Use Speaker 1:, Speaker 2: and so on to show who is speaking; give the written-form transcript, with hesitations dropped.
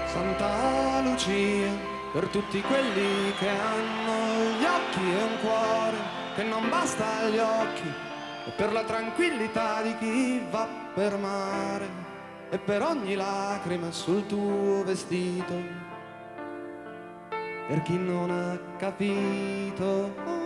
Speaker 1: Santa Lucia, per tutti quelli che hanno gli occhi e un cuore che non basta agli occhi, e per la tranquillità di chi va per mare, e per ogni lacrima sul tuo vestito, per chi non ha capito.